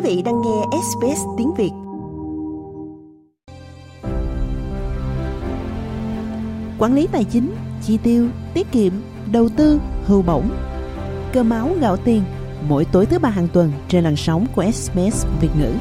vị đang nghe SBS tiếng Việt. Quản lý tài chính, chi tiêu, tiết kiệm, đầu tư, hưu bổng. Cơm áo gạo tiền, mỗi tối thứ ba hàng tuần trên làn sóng của SBS Việt ngữ.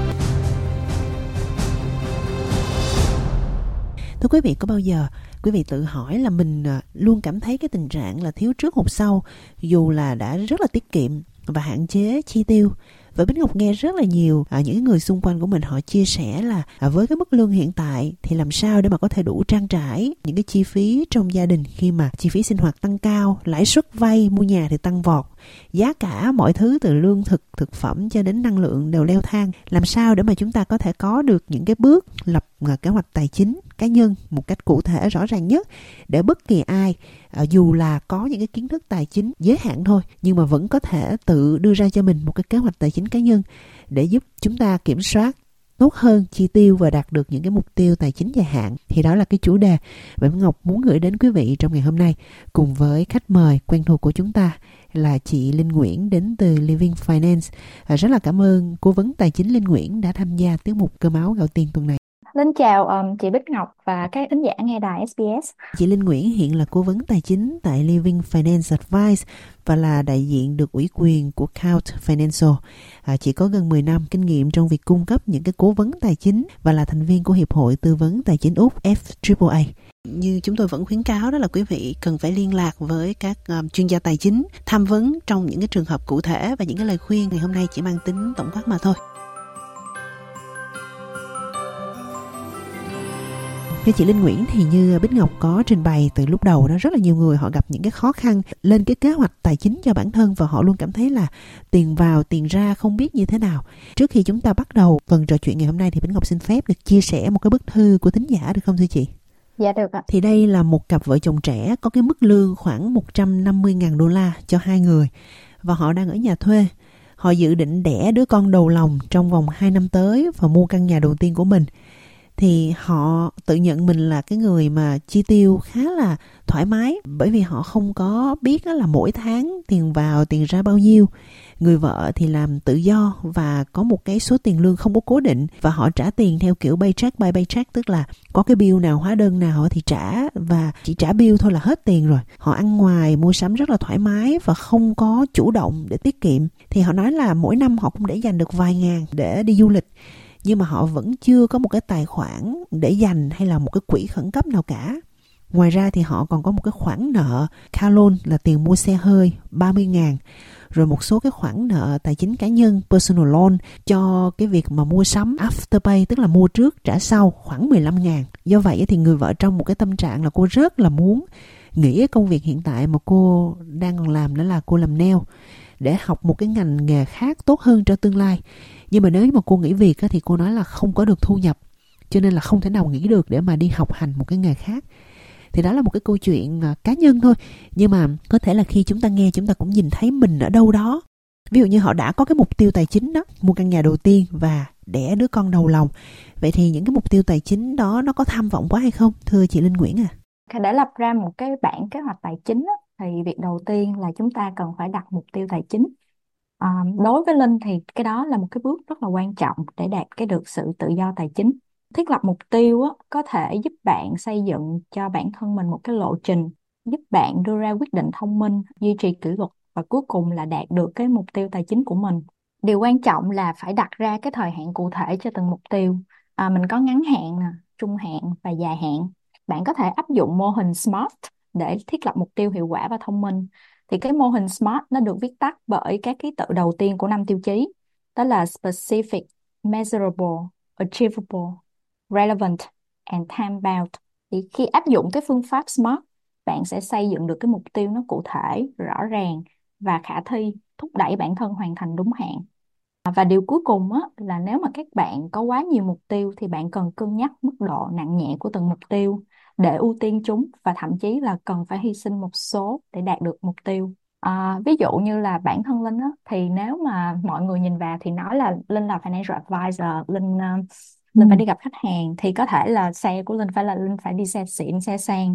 Thưa quý vị, có bao giờ quý vị tự hỏi là mình luôn cảm thấy cái tình trạng là thiếu trước hụt sau, dù là đã rất là tiết kiệm và hạn chế chi tiêu? Và Bích Ngọc nghe rất là nhiều những người xung quanh của mình họ chia sẻ là với cái mức lương hiện tại thì làm sao để mà có thể đủ trang trải những cái chi phí trong gia đình khi mà chi phí sinh hoạt tăng cao, lãi suất vay mua nhà thì tăng vọt, giá cả mọi thứ từ lương thực, thực phẩm cho đến năng lượng đều leo thang. Làm sao để mà chúng ta có thể có được những cái bước lập kế hoạch tài chính cá nhân một cách cụ thể rõ ràng nhất để bất kỳ ai dù là có những cái kiến thức tài chính giới hạn thôi nhưng mà vẫn có thể tự đưa ra cho mình một cái kế hoạch tài chính cá nhân để giúp chúng ta kiểm soát tốt hơn chi tiêu và đạt được những cái mục tiêu tài chính dài hạn. Thì đó là cái chủ đề mà Ngọc muốn gửi đến quý vị trong ngày hôm nay cùng với khách mời quen thuộc của chúng ta là chị Linh Nguyễn đến từ Living Finance. Rất là cảm ơn cố vấn tài chính Linh Nguyễn đã tham gia tiết mục Cơm áo gạo tiền tuần này. Linh chào chị Bích Ngọc và các thính giả nghe đài SBS. Chị Linh Nguyễn hiện là cố vấn tài chính tại Living Finance Advice và là đại diện được ủy quyền của Count Financial. Chị có gần 10 năm kinh nghiệm trong việc cung cấp những cái cố vấn tài chính và là thành viên của Hiệp hội Tư vấn Tài chính Úc FAAA. Như chúng tôi vẫn khuyến cáo đó là quý vị cần phải liên lạc với các chuyên gia tài chính, tham vấn trong những cái trường hợp cụ thể và những cái lời khuyên ngày hôm nay chỉ mang tính tổng quát mà thôi. Thưa chị Linh Nguyễn, thì như Bích Ngọc có trình bày từ lúc đầu đó, rất là nhiều người họ gặp những cái khó khăn lên cái kế hoạch tài chính cho bản thân và họ luôn cảm thấy là tiền vào tiền ra không biết như thế nào. Trước khi chúng ta bắt đầu phần trò chuyện ngày hôm nay thì Bích Ngọc xin phép được chia sẻ một cái bức thư của thính giả được không thưa chị? Dạ được ạ. Thì đây là một cặp vợ chồng trẻ có cái mức lương khoảng 150.000 đô la cho hai người và họ đang ở nhà thuê. Họ dự định đẻ đứa con đầu lòng trong vòng 2 năm tới và mua căn nhà đầu tiên của mình. Thì họ tự nhận mình là cái người mà chi tiêu khá là thoải mái bởi vì họ không có biết là mỗi tháng tiền vào tiền ra bao nhiêu. Người vợ thì làm tự do và có một cái số tiền lương không có cố định và họ trả tiền theo kiểu paycheck by paycheck, tức là có cái bill nào, hóa đơn nào thì trả và chỉ trả bill thôi là hết tiền rồi. Họ ăn ngoài, mua sắm rất là thoải mái và không có chủ động để tiết kiệm. Thì họ nói là mỗi năm họ cũng để dành được vài ngàn để đi du lịch. Nhưng mà họ vẫn chưa có một cái tài khoản để dành hay là một cái quỹ khẩn cấp nào cả. Ngoài ra thì họ còn có một cái khoản nợ car loan là tiền mua xe hơi 30.000. Rồi một số cái khoản nợ tài chính cá nhân personal loan cho cái việc mà mua sắm afterpay, tức là mua trước trả sau khoảng 15.000. Do vậy thì người vợ trong một cái tâm trạng là cô rất là muốn nghỉ cái công việc hiện tại mà cô đang còn làm, đó là cô làm nail, để học một cái ngành nghề khác tốt hơn cho tương lai. Nhưng mà nếu mà cô nghỉ việc thì cô nói là không có được thu nhập, cho nên là không thể nào nghỉ được để mà đi học hành một cái nghề khác. Thì đó là một cái câu chuyện cá nhân thôi. Nhưng mà có thể là khi chúng ta nghe, chúng ta cũng nhìn thấy mình ở đâu đó. Ví dụ như họ đã có cái mục tiêu tài chính đó, mua căn nhà đầu tiên và đẻ đứa con đầu lòng. Vậy thì những cái mục tiêu tài chính đó nó có tham vọng quá hay không? Thưa chị Linh Nguyễn à. Để lập ra một cái bản kế hoạch tài chính thì việc đầu tiên là chúng ta cần phải đặt mục tiêu tài chính. Đối với Linh thì cái đó là một cái bước rất là quan trọng để đạt được sự tự do tài chính. Thiết lập mục tiêu có thể giúp bạn xây dựng cho bản thân mình một cái lộ trình, giúp bạn đưa ra quyết định thông minh, duy trì kỷ luật và cuối cùng là đạt được cái mục tiêu tài chính của mình. Điều quan trọng là phải đặt ra cái thời hạn cụ thể cho từng mục tiêu. Mình có ngắn hạn, trung hạn và dài hạn. Bạn có thể áp dụng mô hình SMART để thiết lập mục tiêu hiệu quả và thông minh. Thì cái mô hình SMART nó được viết tắt bởi các ký tự đầu tiên của 5 tiêu chí. Đó là Specific, Measurable, Achievable, Relevant and Time-bound. Thì khi áp dụng cái phương pháp SMART, bạn sẽ xây dựng được cái mục tiêu nó cụ thể, rõ ràng và khả thi, thúc đẩy bản thân hoàn thành đúng hạn. Và điều cuối cùng là nếu mà các bạn có quá nhiều mục tiêu thì bạn cần cân nhắc mức độ nặng nhẹ của từng mục tiêu để ưu tiên chúng và thậm chí là cần phải hy sinh một số để đạt được mục tiêu. Ví dụ như là bản thân Linh thì nếu mà mọi người nhìn vào thì nói là Linh là financial advisor, Linh phải đi gặp khách hàng thì có thể là xe của Linh phải đi xe xịn, xe sang.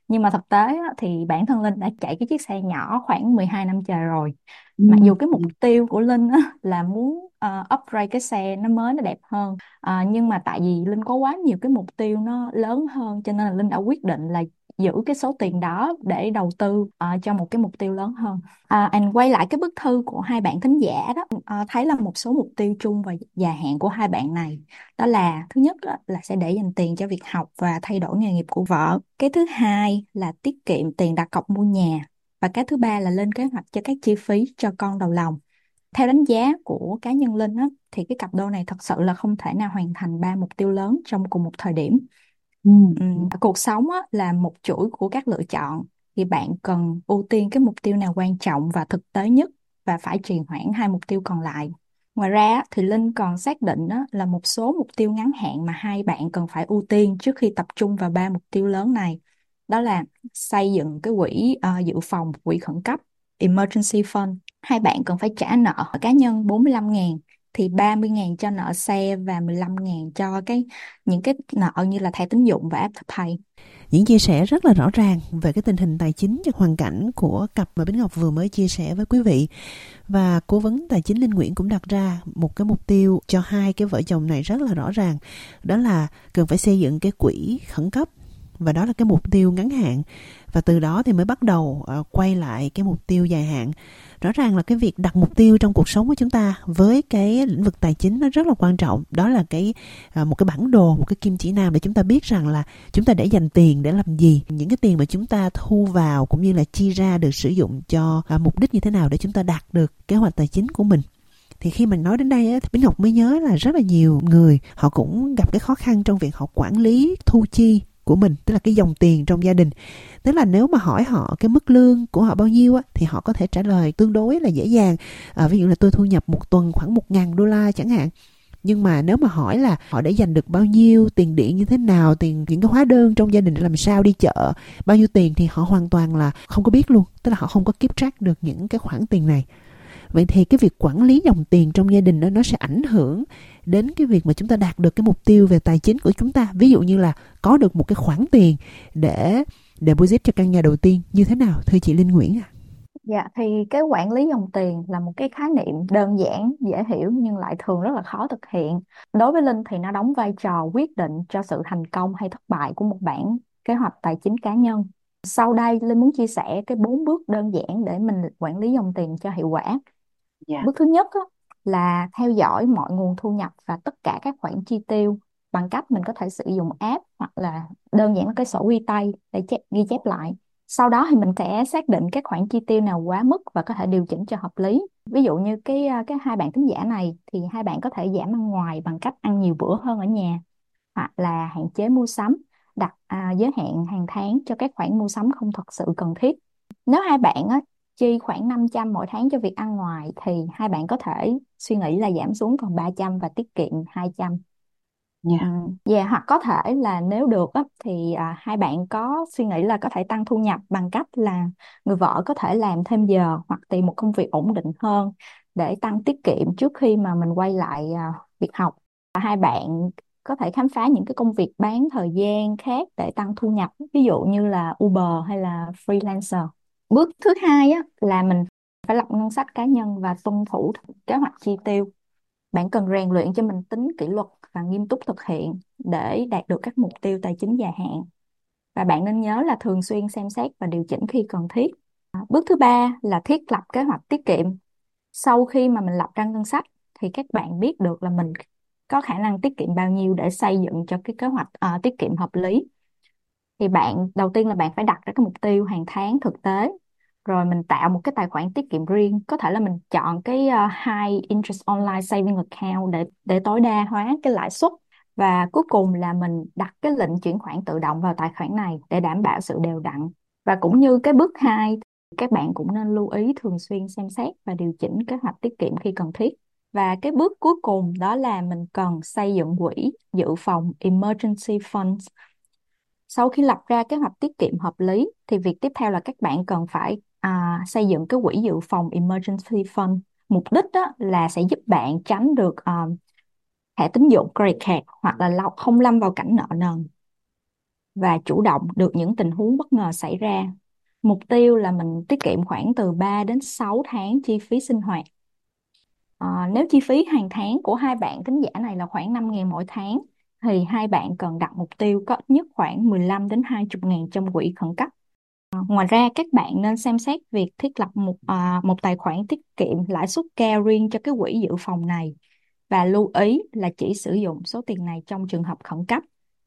Nhưng mà thực tế á, thì bản thân Linh đã chạy cái chiếc xe nhỏ khoảng 12 năm trời rồi. Ừ. Mặc dù cái mục tiêu của Linh á, là muốn upgrade cái xe nó mới nó đẹp hơn. Nhưng mà tại vì Linh có quá nhiều cái mục tiêu nó lớn hơn, cho nên là Linh đã quyết định là giữ cái số tiền đó để đầu tư cho một cái mục tiêu lớn hơn. Anh quay lại cái bức thư của hai bạn thính giả đó, thấy là một số mục tiêu chung và dài hạn của hai bạn này, đó là thứ nhất á, là sẽ để dành tiền cho việc học và thay đổi nghề nghiệp của vợ. Cái thứ hai là tiết kiệm tiền đặt cọc mua nhà. Và cái thứ ba là lên kế hoạch cho các chi phí cho con đầu lòng. Theo đánh giá của cá nhân Linh á, thì cái cặp đôi này thật sự là không thể nào hoàn thành ba mục tiêu lớn trong cùng một thời điểm. Ừ. Cuộc sống á, là một chuỗi của các lựa chọn, thì bạn cần ưu tiên cái mục tiêu nào quan trọng và thực tế nhất, và phải trì hoãn hai mục tiêu còn lại. Ngoài ra á, thì Linh còn xác định á, là một số mục tiêu ngắn hạn mà hai bạn cần phải ưu tiên trước khi tập trung vào ba mục tiêu lớn này. Đó là xây dựng cái quỹ dự phòng, quỹ khẩn cấp, emergency fund. Hai bạn cần phải trả nợ cá nhân 45.000, thì 30.000 cho nợ xe và 15.000 cho những cái nợ như là thẻ tín dụng và Afterpay. Những chia sẻ rất là rõ ràng về cái tình hình tài chính và hoàn cảnh của cặp mà Bính Ngọc vừa mới chia sẻ với quý vị. Và cố vấn tài chính Linh Nguyễn cũng đặt ra một cái mục tiêu cho hai cái vợ chồng này rất là rõ ràng. Đó là cần phải xây dựng cái quỹ khẩn cấp, và đó là cái mục tiêu ngắn hạn. Và từ đó thì mới bắt đầu quay lại cái mục tiêu dài hạn. Rõ ràng là cái việc đặt mục tiêu trong cuộc sống của chúng ta với cái lĩnh vực tài chính nó rất là quan trọng. Đó là một cái bản đồ, một cái kim chỉ nam để chúng ta biết rằng là chúng ta để dành tiền để làm gì, những cái tiền mà chúng ta thu vào cũng như là chi ra được sử dụng cho mục đích như thế nào để chúng ta đạt được kế hoạch tài chính của mình. Thì khi mình nói đến đây thì Bính Ngọc mới nhớ là rất là nhiều người họ cũng gặp cái khó khăn trong việc họ quản lý thu chi của mình, tức là cái dòng tiền trong gia đình. Tức là nếu mà hỏi họ cái mức lương của họ bao nhiêu thì họ có thể trả lời tương đối là dễ dàng. Ví dụ là tôi thu nhập một tuần khoảng 1.000 đô la chẳng hạn. Nhưng mà nếu mà hỏi là họ để dành được bao nhiêu, tiền điện như thế nào, tiền những cái hóa đơn trong gia đình làm sao, đi chợ bao nhiêu tiền, thì họ hoàn toàn là không có biết luôn. Tức là họ không có keep track được những cái khoản tiền này. Vậy thì cái việc quản lý dòng tiền trong gia đình đó, nó sẽ ảnh hưởng đến cái việc mà chúng ta đạt được cái mục tiêu về tài chính của chúng ta. Ví dụ như là có được một cái khoản tiền để deposit cho căn nhà đầu tiên như thế nào, thưa chị Linh Nguyễn ạ? Dạ, thì cái quản lý dòng tiền là một cái khái niệm đơn giản, dễ hiểu nhưng lại thường rất là khó thực hiện. Đối với Linh thì nó đóng vai trò quyết định cho sự thành công hay thất bại của một bản kế hoạch tài chính cá nhân. Sau đây Linh muốn chia sẻ cái 4 bước đơn giản để mình quản lý dòng tiền cho hiệu quả. Dạ. Bước thứ nhất á, là theo dõi mọi nguồn thu nhập và tất cả các khoản chi tiêu bằng cách mình có thể sử dụng app, hoặc là đơn giản là cái sổ ghi tay để ghi chép lại. Sau đó thì mình sẽ xác định các khoản chi tiêu nào quá mức và có thể điều chỉnh cho hợp lý. Ví dụ như cái hai bạn thính giả này thì hai bạn có thể giảm ăn ngoài bằng cách ăn nhiều bữa hơn ở nhà, hoặc là hạn chế mua sắm, đặt giới hạn hàng tháng cho các khoản mua sắm không thật sự cần thiết. Nếu hai bạn á, chi khoảng 500 mỗi tháng cho việc ăn ngoài, thì hai bạn có thể suy nghĩ là giảm xuống còn 300 và tiết kiệm 200. Ừ. Dạ. Dạ, hoặc có thể là nếu được á, thì hai bạn có suy nghĩ là có thể tăng thu nhập bằng cách là người vợ có thể làm thêm giờ hoặc tìm một công việc ổn định hơn để tăng tiết kiệm trước khi mà mình quay lại việc học. Và hai bạn có thể khám phá những cái công việc bán thời gian khác để tăng thu nhập, ví dụ như là Uber hay là freelancer. Bước thứ hai á, là mình phải lập ngân sách cá nhân và tuân thủ kế hoạch chi tiêu. Bạn cần rèn luyện cho mình tính kỷ luật và nghiêm túc thực hiện để đạt được các mục tiêu tài chính dài hạn. Và bạn nên nhớ là thường xuyên xem xét và điều chỉnh khi cần thiết. Bước thứ ba là thiết lập kế hoạch tiết kiệm. Sau khi mà mình lập ra ngân sách thì các bạn biết được là mình có khả năng tiết kiệm bao nhiêu để xây dựng cho cái kế hoạch tiết kiệm hợp lý. Thì bạn đầu tiên là bạn phải đặt ra cái mục tiêu hàng tháng thực tế, rồi mình tạo một cái tài khoản tiết kiệm riêng. Có thể là mình chọn cái high interest online saving account để tối đa hóa cái lãi suất. Và cuối cùng là mình đặt cái lệnh chuyển khoản tự động vào tài khoản này để đảm bảo sự đều đặn. Và cũng như cái bước 2, các bạn cũng nên lưu ý thường xuyên xem xét và điều chỉnh kế hoạch tiết kiệm khi cần thiết. Và cái bước cuối cùng đó là mình cần xây dựng quỹ dự phòng emergency funds. Sau khi lập ra kế hoạch tiết kiệm hợp lý thì việc tiếp theo là các bạn cần phải xây dựng cái quỹ dự phòng emergency fund. Mục đích đó là sẽ giúp bạn tránh được thẻ tín dụng credit card, hoặc là không lâm vào cảnh nợ nần. và chủ động được những tình huống bất ngờ xảy ra. Mục tiêu là mình tiết kiệm khoảng từ 3 đến 6 tháng chi phí sinh hoạt. Nếu chi phí hàng tháng của hai bạn thính giả này là khoảng 5.000 mỗi tháng, thì hai bạn cần đặt mục tiêu có ít nhất khoảng 15 đến 20.000 trong quỹ khẩn cấp. Ngoài ra, các bạn nên xem xét việc thiết lập một tài khoản tiết kiệm lãi suất cao riêng cho cái quỹ dự phòng này. Và lưu ý là chỉ sử dụng số tiền này trong trường hợp khẩn cấp.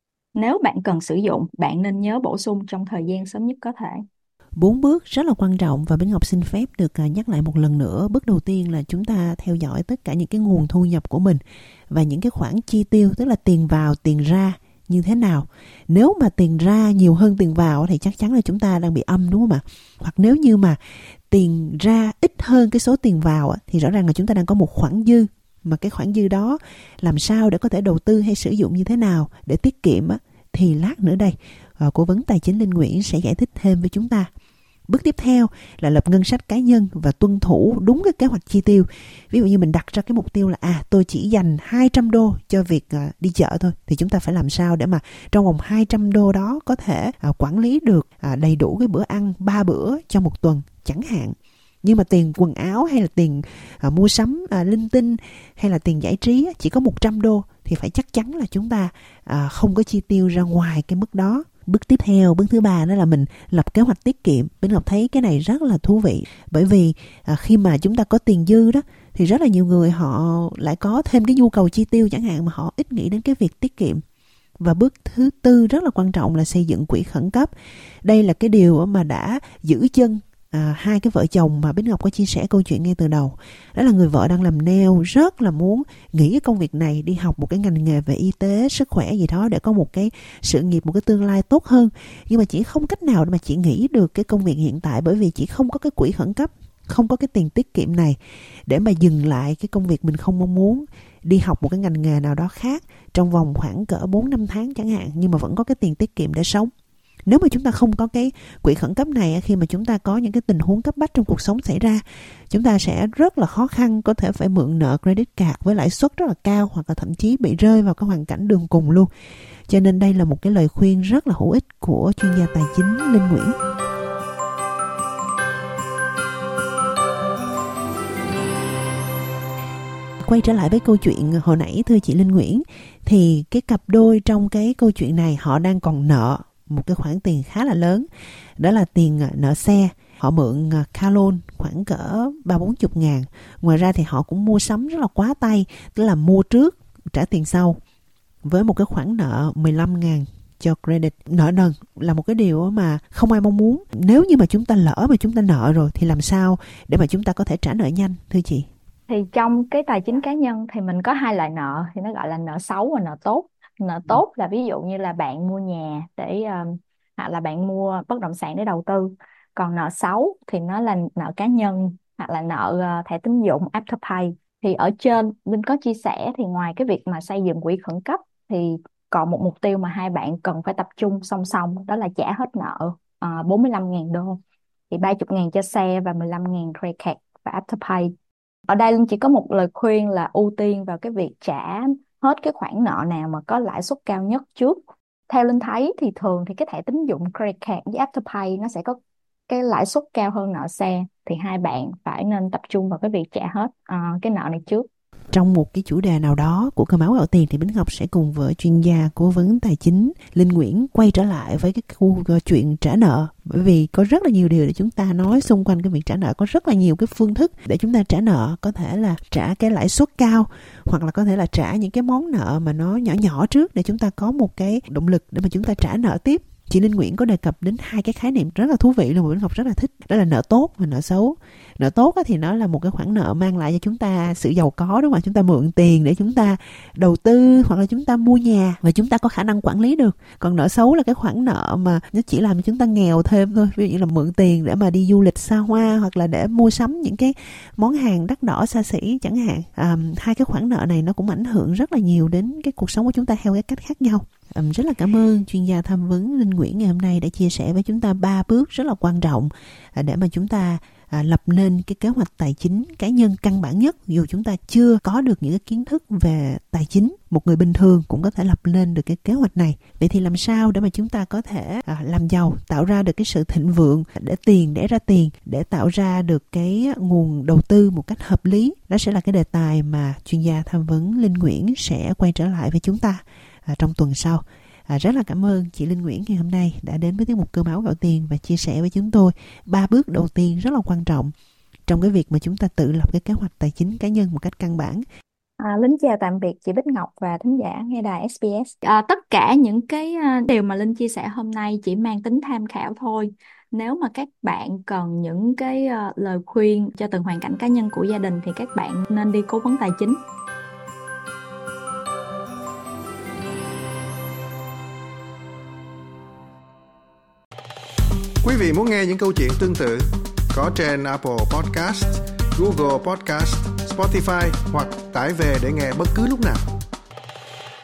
Nếu bạn cần sử dụng, bạn nên nhớ bổ sung trong thời gian sớm nhất có thể. 4 bước rất là quan trọng và Bích Ngọc xin phép được nhắc lại một lần nữa. Bước đầu tiên là chúng ta theo dõi tất cả những cái nguồn thu nhập của mình và những cái khoản chi tiêu, tức là tiền vào, tiền ra như thế nào. Nếu mà tiền ra nhiều hơn tiền vào thì chắc chắn là chúng ta đang bị âm, đúng không ạ? Hoặc nếu như mà tiền ra ít hơn cái số tiền vào thì rõ ràng là chúng ta đang có một khoản dư. Mà cái khoản dư đó làm sao để có thể đầu tư hay sử dụng như thế nào để tiết kiệm thì lát nữa đây Cố vấn tài chính Linh Nguyễn sẽ giải thích thêm với chúng ta. Bước tiếp theo là lập ngân sách cá nhân và tuân thủ đúng cái kế hoạch chi tiêu. Ví dụ như mình đặt ra cái mục tiêu là tôi chỉ dành 200 đô cho việc đi chợ thôi, thì chúng ta phải làm sao để mà trong vòng 200 đô đó có thể quản lý được đầy đủ cái bữa ăn 3 bữa trong một tuần chẳng hạn. Nhưng mà tiền quần áo hay là tiền mua sắm linh tinh hay là tiền giải trí chỉ có 100 đô thì phải chắc chắn là chúng ta không có chi tiêu ra ngoài cái mức đó. Bước tiếp theo, bước thứ 3 đó là mình lập kế hoạch tiết kiệm. Bích Ngọc thấy cái này rất là thú vị. Bởi vì khi mà chúng ta có tiền dư đó thì rất là nhiều người họ lại có thêm cái nhu cầu chi tiêu chẳng hạn mà họ ít nghĩ đến cái việc tiết kiệm. Và bước thứ 4 rất là quan trọng là xây dựng quỹ khẩn cấp. Đây là cái điều mà đã giữ chân hai cái vợ chồng mà Bích Ngọc có chia sẻ câu chuyện ngay từ đầu. Đó là người vợ đang làm nail rất là muốn nghỉ cái công việc này, đi học một cái ngành nghề về y tế, sức khỏe gì đó để có một cái sự nghiệp, một cái tương lai tốt hơn. Nhưng mà chị không cách nào mà chị nghỉ được cái công việc hiện tại, bởi vì chị không có cái quỹ khẩn cấp, không có cái tiền tiết kiệm này để mà dừng lại cái công việc mình không mong muốn, đi học một cái ngành nghề nào đó khác trong vòng khoảng cỡ 4-5 tháng chẳng hạn, nhưng mà vẫn có cái tiền tiết kiệm để sống. Nếu mà chúng ta không có cái quỹ khẩn cấp này, khi mà chúng ta có những cái tình huống cấp bách trong cuộc sống xảy ra, chúng ta sẽ rất là khó khăn, có thể phải mượn nợ credit card với lãi suất rất là cao, hoặc là thậm chí bị rơi vào cái hoàn cảnh đường cùng luôn. Cho nên đây là một cái lời khuyên rất là hữu ích của chuyên gia tài chính Linh Nguyễn. Quay trở lại với câu chuyện hồi nãy thưa chị Linh Nguyễn, thì cái cặp đôi trong cái câu chuyện này họ đang còn nợ một cái khoản tiền khá là lớn, đó là tiền nợ xe. Họ mượn car loan khoảng cỡ 30-40 ngàn. Ngoài ra thì họ cũng mua sắm rất là quá tay, tức là mua trước trả tiền sau, với một cái khoản nợ 15 ngàn cho credit. Nợ nần là một cái điều mà không ai mong muốn. Nếu như mà chúng ta lỡ mà chúng ta nợ rồi thì làm sao để mà chúng ta có thể trả nợ nhanh thưa chị? Thì trong cái tài chính cá nhân thì mình có hai loại nợ, thì nó gọi là nợ xấu và nợ tốt. Nợ tốt là ví dụ như là bạn mua nhà để hoặc là bạn mua bất động sản để đầu tư. Còn nợ xấu thì nó là nợ cá nhân hoặc là nợ thẻ tín dụng Afterpay. Thì ở trên Linh có chia sẻ thì ngoài cái việc mà xây dựng quỹ khẩn cấp thì còn một mục tiêu mà hai bạn cần phải tập trung song song, đó là trả hết nợ 45.000 đô. Thì 30.000 cho xe và 15.000 credit card và Afterpay. Ở đây Linh chỉ có một lời khuyên là ưu tiên vào cái việc trả hết cái khoản nợ nào mà có lãi suất cao nhất trước. Theo Linh thấy thì thường thì cái thẻ tín dụng credit card với Afterpay nó sẽ có cái lãi suất cao hơn nợ xe, thì hai bạn phải nên tập trung vào cái việc trả hết cái nợ này trước. Trong một cái chủ đề nào đó của Cơm Áo Gạo Tiền thì Bích Ngọc sẽ cùng với chuyên gia cố vấn tài chính Linh Nguyễn quay trở lại với cái khu chuyện trả nợ. Bởi vì có rất là nhiều điều để chúng ta nói xung quanh cái việc trả nợ. Có rất là nhiều cái phương thức để chúng ta trả nợ. Có thể là trả cái lãi suất cao, hoặc là có thể là trả những cái món nợ mà nó nhỏ nhỏ trước để chúng ta có một cái động lực để mà chúng ta trả nợ tiếp. Chị Linh Nguyễn có đề cập đến hai cái khái niệm rất là thú vị luôn mà Bích Ngọc rất là thích. Đó là nợ tốt và nợ xấu. Nợ tốt thì nó là một cái khoản nợ mang lại cho chúng ta sự giàu có, đúng không ạ? Chúng ta mượn tiền để chúng ta đầu tư hoặc là chúng ta mua nhà và chúng ta có khả năng quản lý được. Còn nợ xấu là cái khoản nợ mà nó chỉ làm cho chúng ta nghèo thêm thôi. Ví dụ như là mượn tiền để mà đi du lịch xa hoa hoặc là để mua sắm những cái món hàng đắt đỏ xa xỉ chẳng hạn. Hai cái khoản nợ này nó cũng ảnh hưởng rất là nhiều đến cái cuộc sống của chúng ta theo cái cách khác nhau. Rất là cảm ơn chuyên gia tham vấn Linh Nguyễn ngày hôm nay đã chia sẻ với chúng ta 3 bước rất là quan trọng để mà chúng ta lập nên cái kế hoạch tài chính cá nhân căn bản nhất. Dù chúng ta chưa có được những cái kiến thức về tài chính, một người bình thường cũng có thể lập lên được cái kế hoạch này. Vậy thì làm sao để mà chúng ta có thể làm giàu, tạo ra được cái sự thịnh vượng, để tiền đẻ ra tiền, để tạo ra được cái nguồn đầu tư một cách hợp lý? Đó sẽ là cái đề tài mà chuyên gia tham vấn Linh Nguyễn sẽ quay trở lại với chúng ta trong tuần sau. Rất là cảm ơn chị Linh Nguyễn ngày hôm nay đã đến với tiết mục Cơm Áo Gạo Tiền và chia sẻ với chúng tôi 3 bước đầu tiên rất là quan trọng trong cái việc mà chúng ta tự lập cái kế hoạch tài chính cá nhân một cách căn bản. Linh chào tạm biệt chị Bích Ngọc và thính giả nghe đài SBS. Tất cả những cái điều mà Linh chia sẻ hôm nay chỉ mang tính tham khảo thôi. Nếu mà các bạn cần những cái lời khuyên cho từng hoàn cảnh cá nhân của gia đình thì các bạn nên đi cố vấn tài chính. Quý vị muốn nghe những câu chuyện tương tự có trên Apple Podcast, Google Podcast, Spotify hoặc tải về để nghe bất cứ lúc nào.